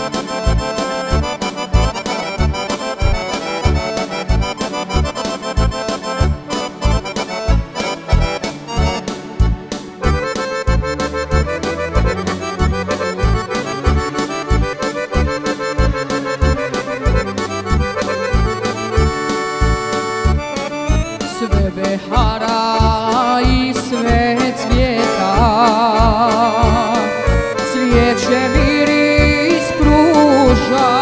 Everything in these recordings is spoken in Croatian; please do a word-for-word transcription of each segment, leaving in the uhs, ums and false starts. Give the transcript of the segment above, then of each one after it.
Sve behara i sve cvijeta, cvijeće miris pruža,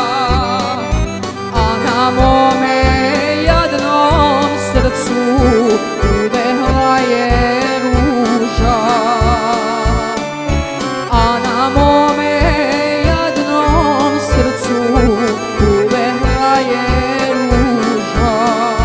a na mome jadnom srcu udehla je ruža. A na mome jadnom srcu udehla je ruža.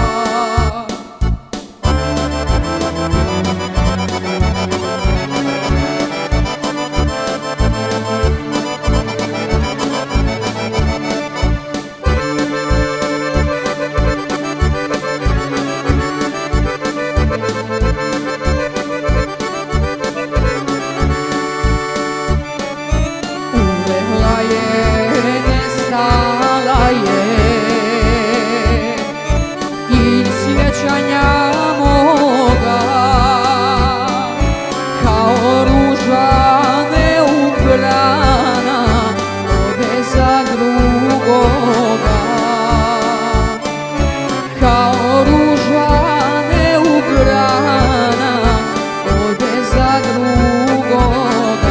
Nestala je i sjećanja moga, kao ruža neubrana ode za drugoga. Kao ruža neubrana ode za drugoga.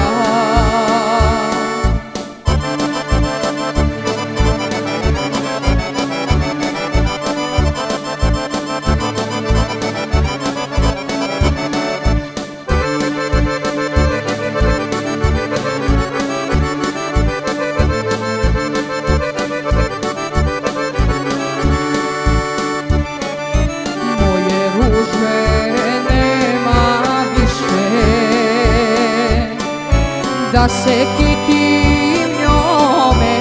Da se kitim njome,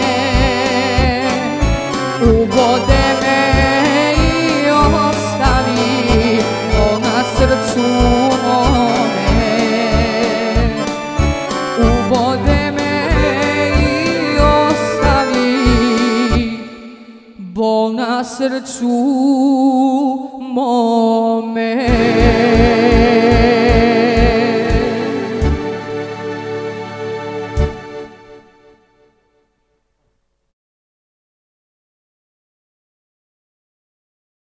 ubode me i ostavi na srcu mome. Ubode me i ostavi bol na srcu